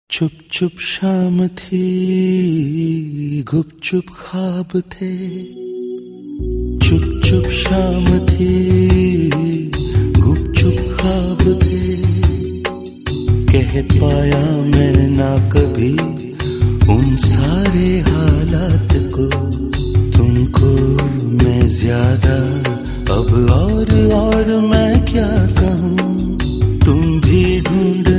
चुप चुप शाम थी, गुपचुप ख्वाब थे। चुप चुप शाम थी, गुपचुप ख्वाब थे। कह पाया मैं ना कभी उन सारे हालात को, तुमको मैं ज्यादा अब और मैं क्या कहूँ। तुम भी ढूंढ